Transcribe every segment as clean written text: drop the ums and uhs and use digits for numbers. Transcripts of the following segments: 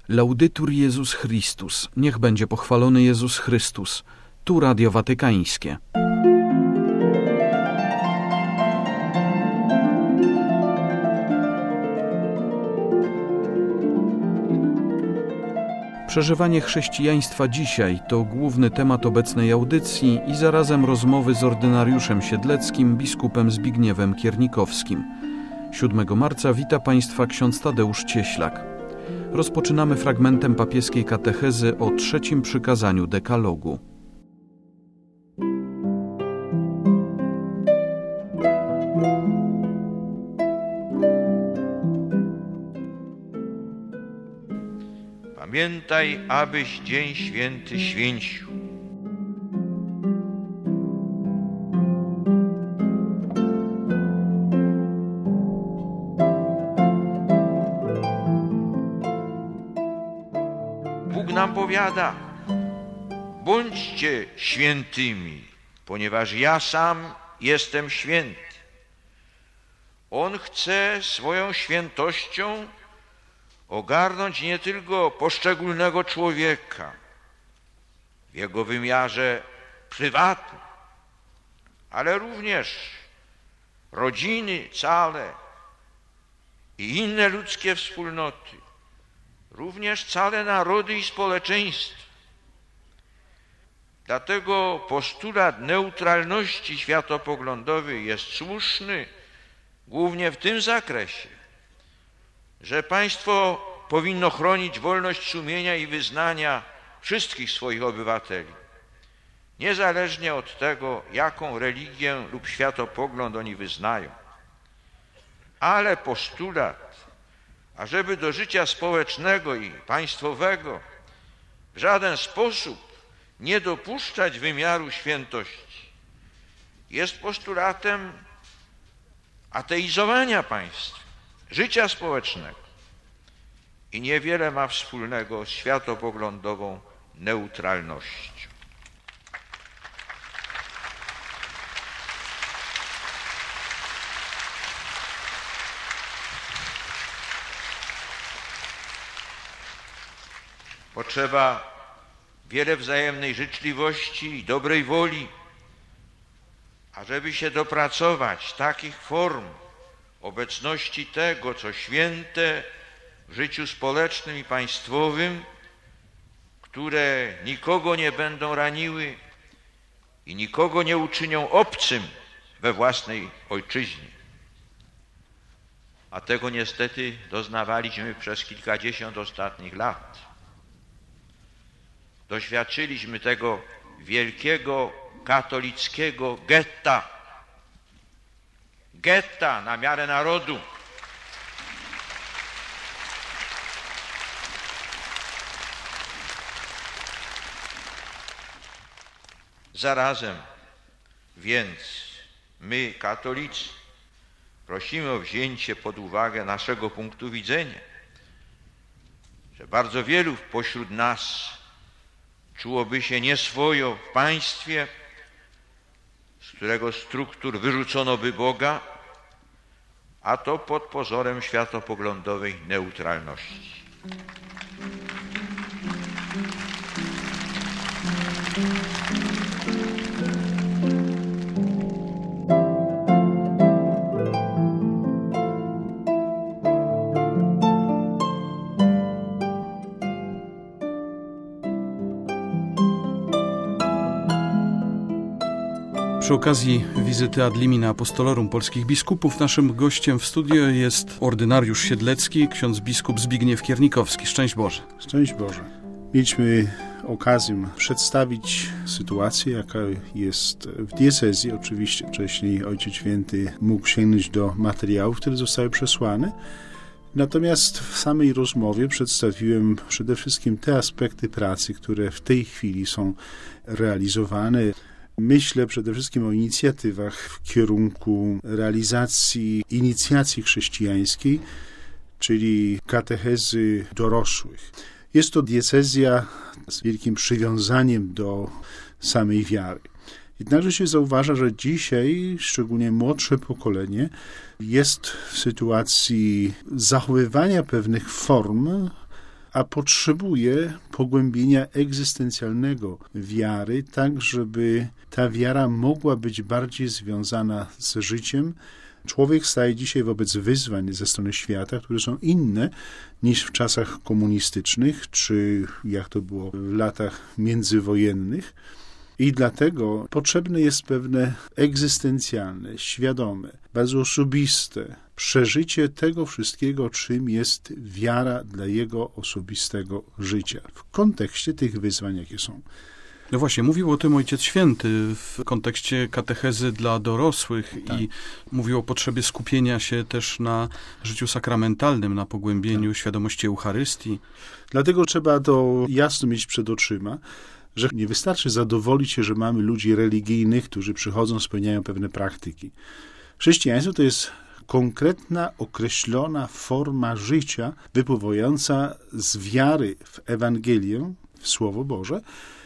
Laudetur Jezus Chrystus. Niech będzie pochwalony Jezus Chrystus. Tu Radio Watykańskie. Przeżywanie chrześcijaństwa dzisiaj to główny temat obecnej audycji i zarazem rozmowy z ordynariuszem siedleckim, biskupem Zbigniewem Kiernikowskim. 7 marca wita Państwa ksiądz Tadeusz Cieślak. Rozpoczynamy fragmentem papieskiej katechezy o 3. przykazaniu dekalogu. Pamiętaj, abyś dzień święty święcił. Bóg nam powiada: bądźcie świętymi, ponieważ ja sam jestem święty. On chce swoją świętością ogarnąć nie tylko poszczególnego człowieka w jego wymiarze prywatnym, ale również rodziny całe i inne ludzkie wspólnoty, również całe narody i społeczeństwa. Dlatego postulat neutralności światopoglądowej jest słuszny głównie w tym zakresie, że państwo powinno chronić wolność sumienia i wyznania wszystkich swoich obywateli, niezależnie od tego, jaką religię lub światopogląd oni wyznają. Ale postulat, ażeby do życia społecznego i państwowego w żaden sposób nie dopuszczać wymiaru świętości, jest postulatem ateizowania państwa, życia społecznego i niewiele ma wspólnego z światopoglądową neutralnością. Potrzeba wiele wzajemnej życzliwości i dobrej woli, ażeby się dopracować takich form obecności tego, co święte w życiu społecznym i państwowym, które nikogo nie będą raniły i nikogo nie uczynią obcym we własnej ojczyźnie. A tego niestety doznawaliśmy przez kilkadziesiąt ostatnich lat. Doświadczyliśmy tego wielkiego katolickiego getta na miarę narodu. Zarazem więc my, katolicy, prosimy o wzięcie pod uwagę naszego punktu widzenia, że bardzo wielu pośród nas czułoby się nieswojo w państwie, z którego struktur wyrzucono by Boga, a to pod pozorem światopoglądowej neutralności. Przy okazji wizyty ad limina apostolorum polskich biskupów naszym gościem w studio jest ordynariusz siedlecki, ksiądz biskup Zbigniew Kiernikowski. Szczęść Boże. Szczęść Boże. Mieliśmy okazję przedstawić sytuację, jaka jest w diecezji. Oczywiście wcześniej Ojciec Święty mógł sięgnąć do materiałów, które zostały przesłane. Natomiast w samej rozmowie przedstawiłem przede wszystkim te aspekty pracy, które w tej chwili są realizowane. Myślę przede wszystkim o inicjatywach w kierunku realizacji inicjacji chrześcijańskiej, czyli katechezy dorosłych. Jest to diecezja z wielkim przywiązaniem do samej wiary. Jednakże się zauważa, że dzisiaj, szczególnie młodsze pokolenie, jest w sytuacji zachowywania pewnych form a potrzebuje pogłębienia egzystencjalnego wiary, tak żeby ta wiara mogła być bardziej związana z życiem. Człowiek staje dzisiaj wobec wyzwań ze strony świata, które są inne niż w czasach komunistycznych, czy jak to było w latach międzywojennych. I dlatego potrzebne jest pewne egzystencjalne, świadome, bardzo osobiste przeżycie tego wszystkiego, czym jest wiara dla jego osobistego życia w kontekście tych wyzwań, jakie są. No właśnie, mówił o tym Ojciec Święty w kontekście katechezy dla dorosłych i mówił o potrzebie skupienia się też na życiu sakramentalnym, na pogłębieniu świadomości Eucharystii. Dlatego trzeba to jasno mieć przed oczyma, że nie wystarczy zadowolić się, że mamy ludzi religijnych, którzy przychodzą, spełniają pewne praktyki. Chrześcijaństwo to jest konkretna, określona forma życia wypływająca z wiary w Ewangelię, w Słowo Boże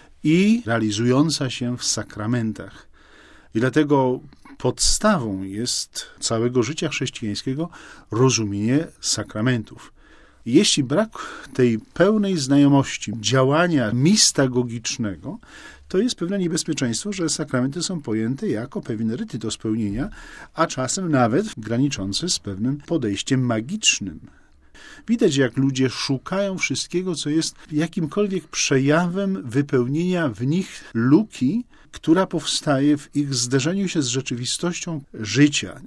i realizująca się w sakramentach. I dlatego podstawą jest całego życia chrześcijańskiego rozumienie sakramentów. Jeśli brak tej pełnej znajomości działania mistagogicznego, to jest pewne niebezpieczeństwo, że sakramenty są pojęte jako pewien ryty do spełnienia, a czasem nawet graniczące z pewnym podejściem magicznym. Widać, jak ludzie szukają wszystkiego, co jest jakimkolwiek przejawem wypełnienia w nich luki, która powstaje w ich zderzeniu się z rzeczywistością życia.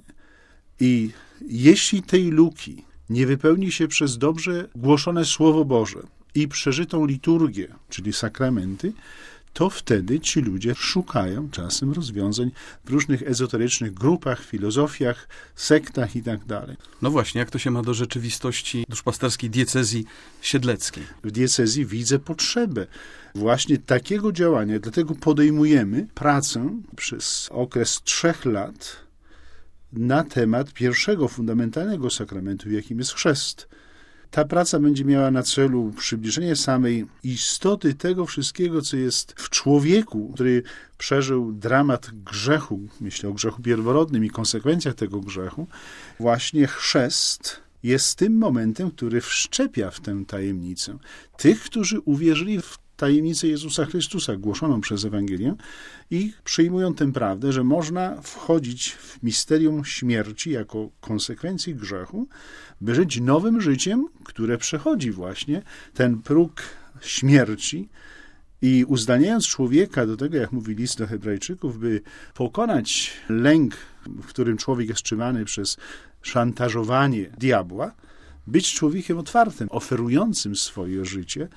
I jeśli tej luki nie wypełni się przez dobrze głoszone Słowo Boże i przeżytą liturgię, czyli sakramenty, to wtedy ci ludzie szukają czasem rozwiązań w różnych ezoterycznych grupach, filozofiach, sektach itd. No właśnie, jak to się ma do rzeczywistości duszpasterskiej diecezji siedleckiej? W diecezji widzę potrzebę właśnie takiego działania, dlatego podejmujemy pracę przez okres 3 lat na temat pierwszego fundamentalnego sakramentu, jakim jest chrzest. Ta praca będzie miała na celu przybliżenie samej istoty tego wszystkiego, co jest w człowieku, który przeżył dramat grzechu, myślę o grzechu pierworodnym i konsekwencjach tego grzechu. Właśnie chrzest jest tym momentem, który wszczepia w tę tajemnicę tych, którzy uwierzyli w tajemnicę Jezusa Chrystusa głoszoną przez Ewangelię i przyjmują tę prawdę, że można wchodzić w misterium śmierci jako konsekwencji grzechu, by żyć nowym życiem, które przechodzi właśnie ten próg śmierci i uzdalniając człowieka do tego, jak mówi list do Hebrajczyków, by pokonać lęk, w którym człowiek jest trzymany przez szantażowanie diabła, być człowiekiem otwartym, oferującym swoje życie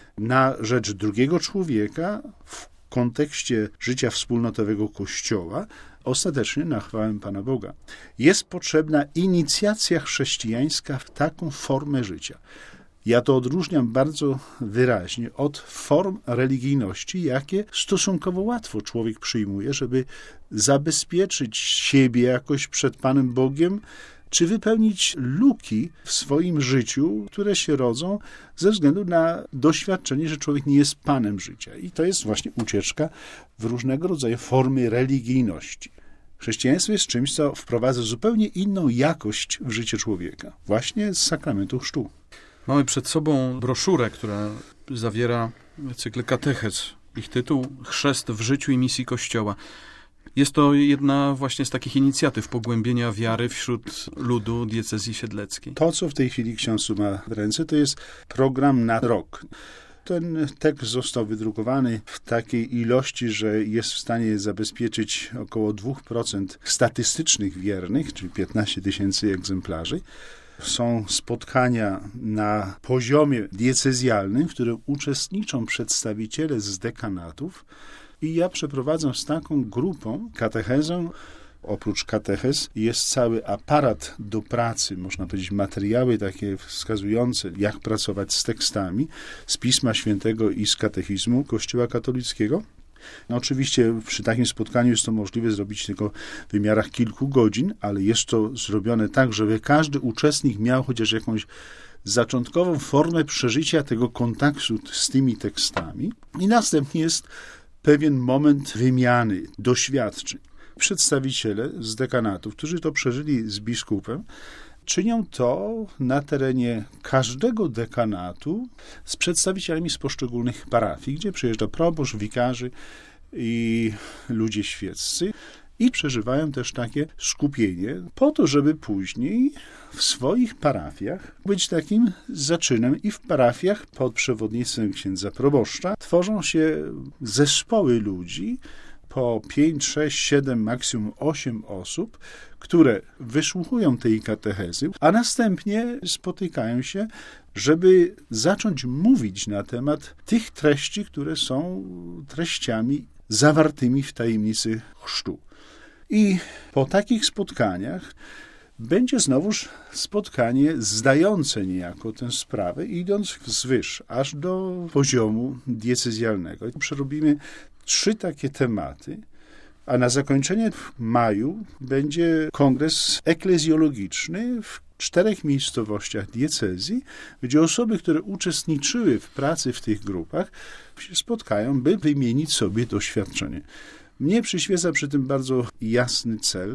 na rzecz drugiego człowieka w kontekście życia wspólnotowego Kościoła, ostatecznie na chwałę Pana Boga. Jest potrzebna inicjacja chrześcijańska w taką formę życia. Ja to odróżniam bardzo wyraźnie od form religijności, jakie stosunkowo łatwo człowiek przyjmuje, żeby zabezpieczyć siebie jakoś przed Panem Bogiem, czy wypełnić luki w swoim życiu, które się rodzą ze względu na doświadczenie, że człowiek nie jest panem życia. I to jest właśnie ucieczka w różnego rodzaju formy religijności. Chrześcijaństwo jest czymś, co wprowadza zupełnie inną jakość w życie człowieka. Właśnie z sakramentu chrztu. Mamy przed sobą broszurę, która zawiera cykl katechez. Ich tytuł Chrzest w życiu i misji Kościoła. Jest to jedna właśnie z takich inicjatyw pogłębienia wiary wśród ludu diecezji siedleckiej. To, co w tej chwili ksiądz ma w ręce, to jest program na rok. Ten tekst został wydrukowany w takiej ilości, że jest w stanie zabezpieczyć około 2% statystycznych wiernych, czyli 15 000 egzemplarzy. Są spotkania na poziomie diecezjalnym, w którym uczestniczą przedstawiciele z dekanatów. I ja przeprowadzam z taką grupą katechezę. Oprócz katechez jest cały aparat do pracy, można powiedzieć materiały takie wskazujące, jak pracować z tekstami z Pisma Świętego i z katechizmu Kościoła katolickiego. No oczywiście przy takim spotkaniu jest to możliwe zrobić tylko w wymiarach kilku godzin, ale jest to zrobione tak, żeby każdy uczestnik miał chociaż jakąś zaczątkową formę przeżycia tego kontaktu z tymi tekstami. I następnie jest pewien moment wymiany doświadczeń. Przedstawiciele z dekanatów, którzy to przeżyli z biskupem, czynią to na terenie każdego dekanatu z przedstawicielami z poszczególnych parafii, gdzie przyjeżdża proboszcz, wikarzy i ludzie świeccy i przeżywają też takie skupienie po to, żeby później w swoich parafiach być takim zaczynem i w parafiach pod przewodnictwem księdza proboszcza tworzą się zespoły ludzi po 5, 6, 7, maksimum 8 osób, które wysłuchują tej katechezy, a następnie spotykają się, żeby zacząć mówić na temat tych treści, które są treściami zawartymi w tajemnicy chrztu. I po takich spotkaniach będzie znowuż spotkanie zdające niejako tę sprawę, idąc wzwyż, aż do poziomu diecezjalnego. I przerobimy 3 takie tematy, a na zakończenie w maju będzie kongres eklezjologiczny w 4 miejscowościach diecezji, gdzie osoby, które uczestniczyły w pracy w tych grupach, się spotkają, by wymienić sobie doświadczenie. Mnie przyświeca przy tym bardzo jasny cel,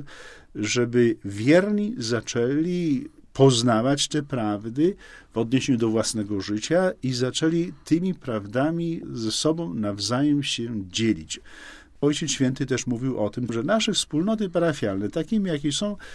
żeby wierni zaczęli poznawać te prawdy w odniesieniu do własnego życia i zaczęli tymi prawdami ze sobą nawzajem się dzielić. Ojciec Święty też mówił o tym, że nasze wspólnoty parafialne, takimi jakie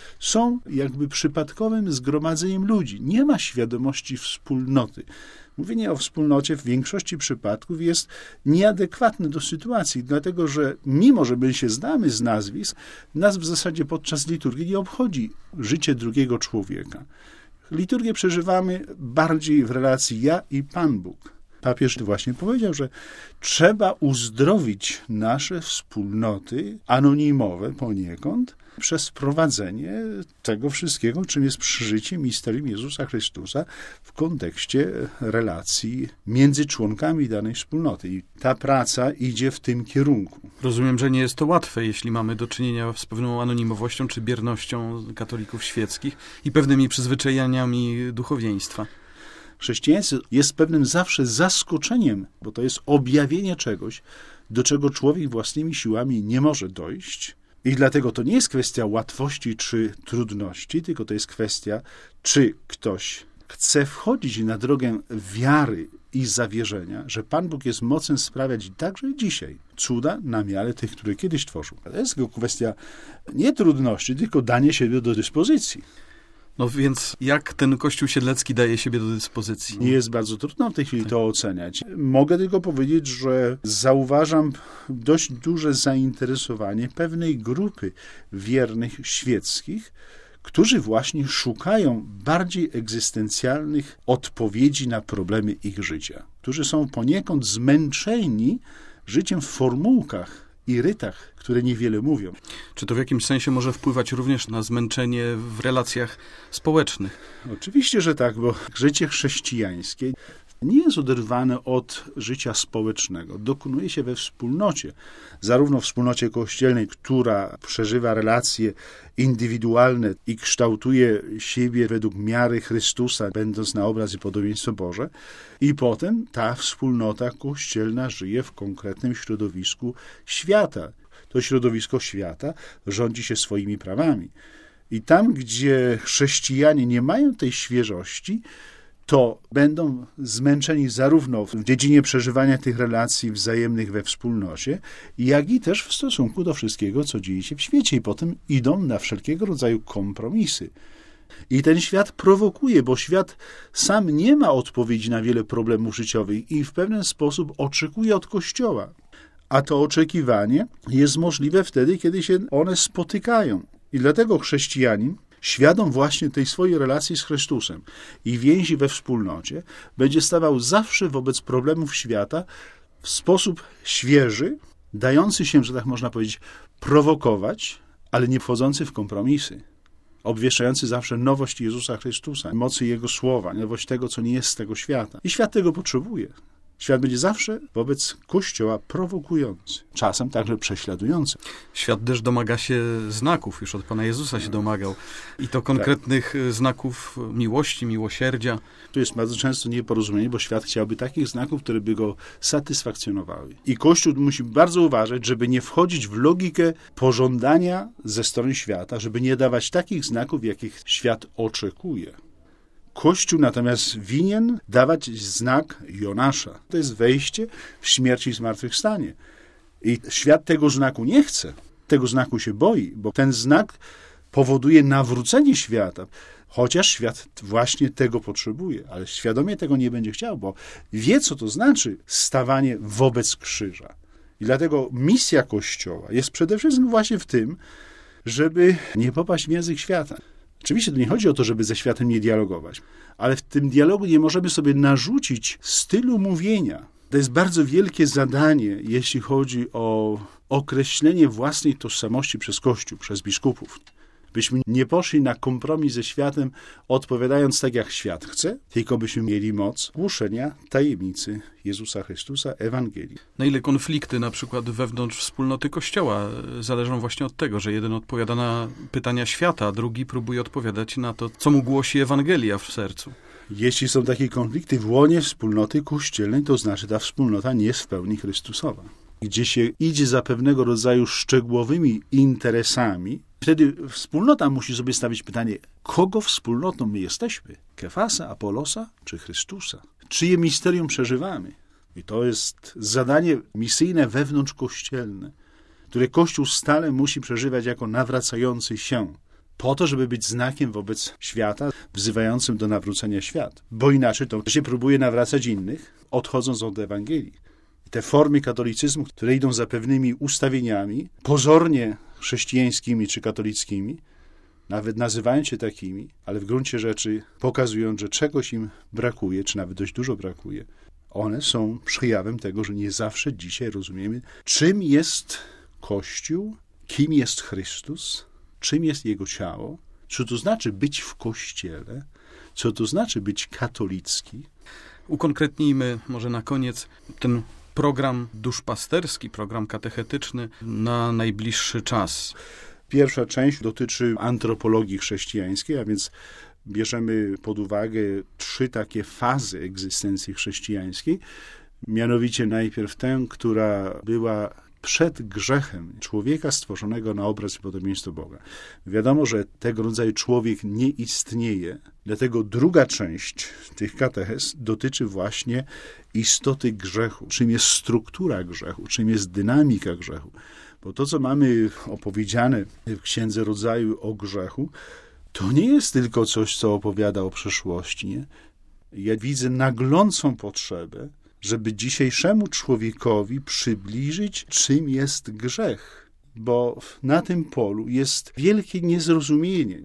są jakby przypadkowym zgromadzeniem ludzi. Nie ma świadomości wspólnoty. Mówienie o wspólnocie w większości przypadków jest nieadekwatne do sytuacji, dlatego że mimo, że my się znamy z nazwisk, nas w zasadzie podczas liturgii nie obchodzi życie drugiego człowieka. Liturgię przeżywamy bardziej w relacji ja i Pan Bóg. Papież właśnie powiedział, że trzeba uzdrowić nasze wspólnoty anonimowe poniekąd przez wprowadzenie tego wszystkiego, czym jest przeżycie misterium Jezusa Chrystusa w kontekście relacji między członkami danej wspólnoty. I ta praca idzie w tym kierunku. Rozumiem, że nie jest to łatwe, jeśli mamy do czynienia z pewną anonimowością czy biernością katolików świeckich i pewnymi przyzwyczajeniami duchowieństwa. Chrześcijaństwo jest pewnym zawsze zaskoczeniem, bo to jest objawienie czegoś, do czego człowiek własnymi siłami nie może dojść. I dlatego to nie jest kwestia łatwości czy trudności, tylko to jest kwestia, czy ktoś chce wchodzić na drogę wiary i zawierzenia, że Pan Bóg jest mocen sprawiać także dzisiaj cuda na miarę tych, które kiedyś tworzył. To jest tylko kwestia nie trudności, tylko danie siebie do dyspozycji. No więc jak ten Kościół Siedlecki daje siebie do dyspozycji? Nie jest bardzo trudno w tej chwili to oceniać. Mogę tylko powiedzieć, że zauważam dość duże zainteresowanie pewnej grupy wiernych świeckich, którzy właśnie szukają bardziej egzystencjalnych odpowiedzi na problemy ich życia. Którzy są poniekąd zmęczeni życiem w formułkach i rytach, które niewiele mówią. Czy to w jakimś sensie może wpływać również na zmęczenie w relacjach społecznych? Oczywiście, że tak, bo życie chrześcijańskie nie jest oderwane od życia społecznego. Dokonuje się we wspólnocie. Zarówno w wspólnocie kościelnej, która przeżywa relacje indywidualne i kształtuje siebie według miary Chrystusa, będąc na obraz i podobieństwo Boże, i potem ta wspólnota kościelna żyje w konkretnym środowisku świata. To środowisko świata rządzi się swoimi prawami. I tam, gdzie chrześcijanie nie mają tej świeżości, to będą zmęczeni zarówno w dziedzinie przeżywania tych relacji wzajemnych we wspólnocie, jak i też w stosunku do wszystkiego, co dzieje się w świecie. I potem idą na wszelkiego rodzaju kompromisy. I ten świat prowokuje, bo świat sam nie ma odpowiedzi na wiele problemów życiowych i w pewien sposób oczekuje od Kościoła. A to oczekiwanie jest możliwe wtedy, kiedy się one spotykają. I dlatego chrześcijanin, świadom właśnie tej swojej relacji z Chrystusem i więzi we wspólnocie, będzie stawał zawsze wobec problemów świata w sposób świeży, dający się, że tak można powiedzieć, prowokować, ale nie wchodzący w kompromisy. Obwieszczający zawsze nowość Jezusa Chrystusa, mocy Jego słowa, nowość tego, co nie jest z tego świata. I świat tego potrzebuje. Świat będzie zawsze wobec Kościoła prowokujący, czasem także prześladujący. Świat też domaga się znaków, już od Pana Jezusa się domagał. I to konkretnych znaków miłości, miłosierdzia. Tu jest bardzo często nieporozumienie, bo świat chciałby takich znaków, które by go satysfakcjonowały. I Kościół musi bardzo uważać, żeby nie wchodzić w logikę pożądania ze strony świata, żeby nie dawać takich znaków, jakich świat oczekuje. Kościół natomiast winien dawać znak Jonasza. To jest wejście w śmierć i zmartwychwstanie. I świat tego znaku nie chce. Tego znaku się boi, bo ten znak powoduje nawrócenie świata. Chociaż świat właśnie tego potrzebuje, ale świadomie tego nie będzie chciał, bo wie, co to znaczy stawanie wobec krzyża. I dlatego misja Kościoła jest przede wszystkim właśnie w tym, żeby nie popaść w język świata. Oczywiście to nie chodzi o to, żeby ze światem nie dialogować, ale w tym dialogu nie możemy sobie narzucić stylu mówienia. To jest bardzo wielkie zadanie, jeśli chodzi o określenie własnej tożsamości przez Kościół, przez biskupów. Byśmy nie poszli na kompromis ze światem, odpowiadając tak, jak świat chce, tylko byśmy mieli moc głoszenia tajemnicy Jezusa Chrystusa, Ewangelii. Na ile konflikty, na przykład wewnątrz wspólnoty Kościoła, zależą właśnie od tego, że jeden odpowiada na pytania świata, a drugi próbuje odpowiadać na to, co mu głosi Ewangelia w sercu. Jeśli są takie konflikty w łonie wspólnoty kościelnej, to znaczy ta wspólnota nie jest w pełni Chrystusowa. Gdzie się idzie za pewnego rodzaju szczegółowymi interesami, wtedy wspólnota musi sobie stawić pytanie, kogo wspólnotą my jesteśmy? Kefasa, Apolosa czy Chrystusa? Czyje misterium przeżywamy? I to jest zadanie misyjne wewnątrzkościelne, które Kościół stale musi przeżywać jako nawracający się, po to, żeby być znakiem wobec świata, wzywającym do nawrócenia świat. Bo inaczej to się próbuje nawracać innych, odchodząc od Ewangelii. Te formy katolicyzmu, które idą za pewnymi ustawieniami, pozornie chrześcijańskimi czy katolickimi, nawet nazywając się takimi, ale w gruncie rzeczy pokazują, że czegoś im brakuje, czy nawet dość dużo brakuje. One są przejawem tego, że nie zawsze dzisiaj rozumiemy, czym jest Kościół, kim jest Chrystus, czym jest Jego ciało, co to znaczy być w Kościele, co to znaczy być katolicki. Ukonkretnijmy może na koniec ten program duszpasterski, program katechetyczny na najbliższy czas. Pierwsza część dotyczy antropologii chrześcijańskiej, a więc bierzemy pod uwagę 3 takie fazy egzystencji chrześcijańskiej. Mianowicie najpierw tę, która była przed grzechem człowieka stworzonego na obraz i podobieństwo Boga. Wiadomo, że tego rodzaju człowiek nie istnieje, dlatego druga część tych katechez dotyczy właśnie istoty grzechu, czym jest struktura grzechu, czym jest dynamika grzechu. Bo to, co mamy opowiedziane w Księdze Rodzaju o grzechu, to nie jest tylko coś, co opowiada o przeszłości. Nie? Ja widzę naglącą potrzebę, żeby dzisiejszemu człowiekowi przybliżyć, czym jest grzech. Bo na tym polu jest wielkie niezrozumienie.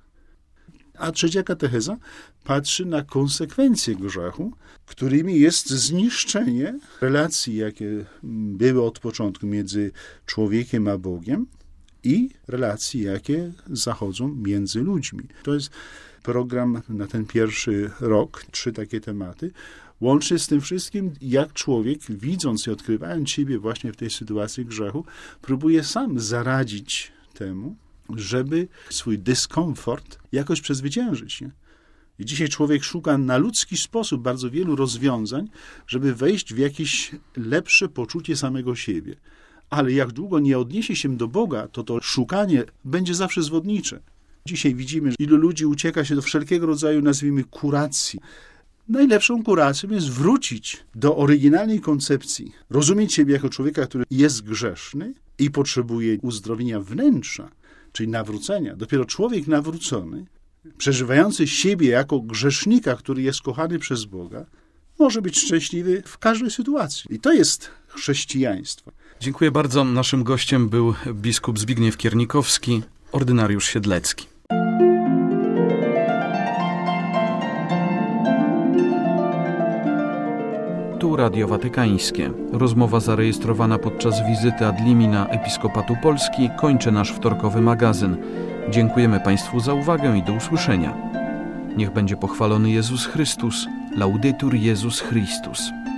A trzecia katecheza patrzy na konsekwencje grzechu, którymi jest zniszczenie relacji, jakie były od początku między człowiekiem a Bogiem i relacji, jakie zachodzą między ludźmi. To jest program na ten pierwszy rok, 3 takie tematy. Łącznie z tym wszystkim, jak człowiek, widząc i odkrywając siebie właśnie w tej sytuacji grzechu, próbuje sam zaradzić temu, żeby swój dyskomfort jakoś przezwyciężyć. Nie? I dzisiaj człowiek szuka na ludzki sposób bardzo wielu rozwiązań, żeby wejść w jakieś lepsze poczucie samego siebie. Ale jak długo nie odniesie się do Boga, to szukanie będzie zawsze zwodnicze. Dzisiaj widzimy, że ilu ludzi ucieka się do wszelkiego rodzaju, nazwijmy, kuracji. Najlepszą kuracją jest wrócić do oryginalnej koncepcji, rozumieć siebie jako człowieka, który jest grzeszny i potrzebuje uzdrowienia wnętrza, czyli nawrócenia. Dopiero człowiek nawrócony, przeżywający siebie jako grzesznika, który jest kochany przez Boga, może być szczęśliwy w każdej sytuacji. I to jest chrześcijaństwo. Dziękuję bardzo. Naszym gościem był biskup Zbigniew Kiernikowski, ordynariusz siedlecki. Tu Radio Watykańskie. Rozmowa zarejestrowana podczas wizyty ad limina Episkopatu Polski kończy nasz wtorkowy magazyn. Dziękujemy Państwu za uwagę i do usłyszenia. Niech będzie pochwalony Jezus Chrystus. Laudetur Jezus Chrystus.